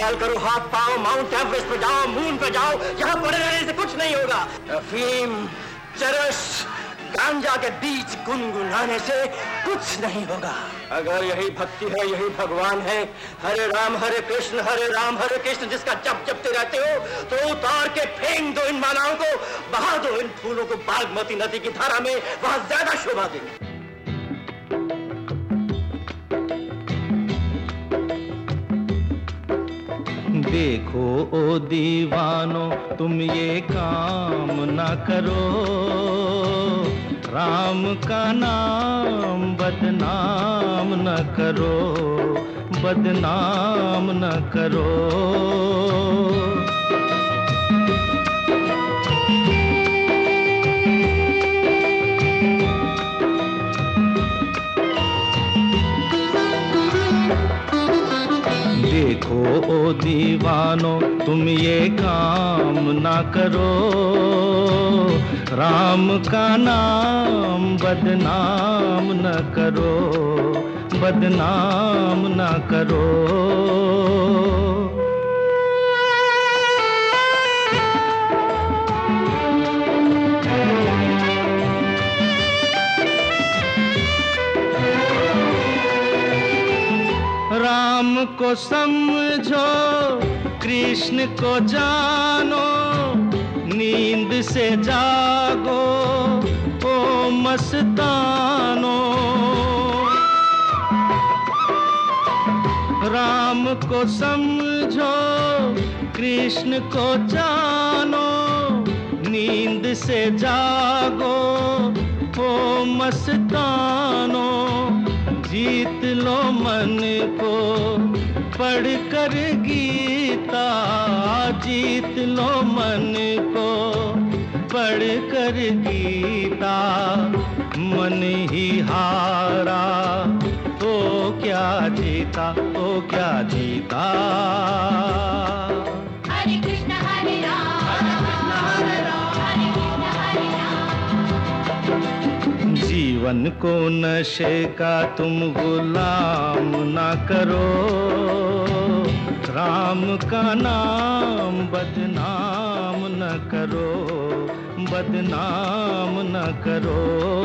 इस्तेमाल करो, हाथ पाओ, माउंट एवरेस्ट पे जाओ, मून पे जाओ, यहाँ पड़े रहने से कुछ नहीं होगा। अफीम, चरस, गांजा के बीच गुनगुनाने से कुछ नहीं होगा। अगर यही भक्ति है, यही भगवान है, हरे राम हरे कृष्ण जिसका जप जपते रहते हो, तो उतार के फेंक दो इन मालाओं को, बहा दो इन फूलों को बागमती नदी की धारा में, वहां ज्यादा शोभा देंगे। देखो ओ दीवानो तुम ये काम ना करो, राम का नाम बदनाम न करो, बदनाम न करो। देखो ओ दीवानो तुम ये काम ना करो, राम का नाम बदनाम न करो, बदनाम न करो। राम को समझो, कृष्ण को जानो, नींद से जागो ओ मस्तानो। राम को समझो, कृष्ण को जानो, नींद से जागो ओ मस्तानो। जीत लो मन को पढ़ कर गीता, जीत लो मन को पढ़ कर गीता। मन ही हारा तो क्या जीता, तो क्या जीता। हरे कृष्ण हरे राम, हरे कृष्ण हरे राम, हरे कृष्ण हरे राम। जीवन को नशे का तुम गुलाम ना करो, राम का नाम बदनाम न करो, बदनाम न करो।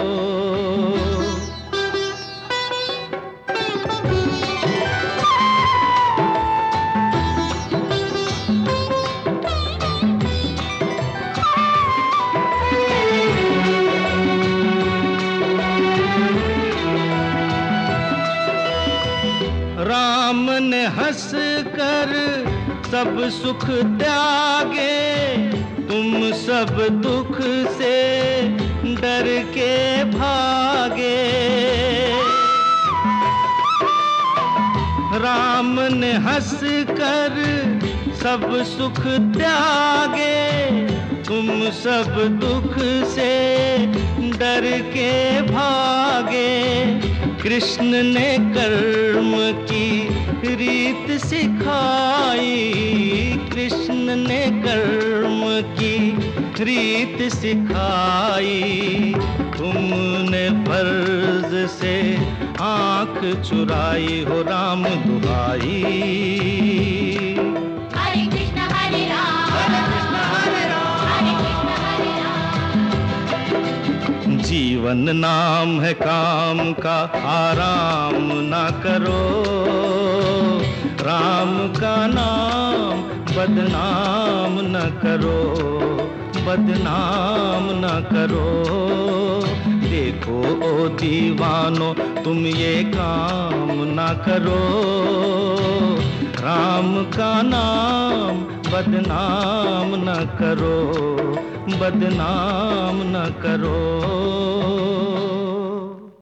राम ने हंस कर सब सुख त्यागे, तुम सब दुख से डर के भागे। राम ने हंस कर सब सुख त्यागे, तुम सब दुख से डर के भागे। कृष्ण ने कर्म की रीत सिखाई, कृष्ण ने कर्म की रीत सिखाई। तुमने फर्ज से आंख चुराई हो राम दुहाई। हरे कृष्ण हरे राम, हरे कृष्ण हरे राम, हरे कृष्ण हरे राम। जीवन नाम है काम का, आराम ना करो, राम का नाम बदनाम न करो, बदनाम न करो। देखो ओ दीवानो तुम ये काम ना करो, राम का नाम बदनाम न करो, बदनाम न करो।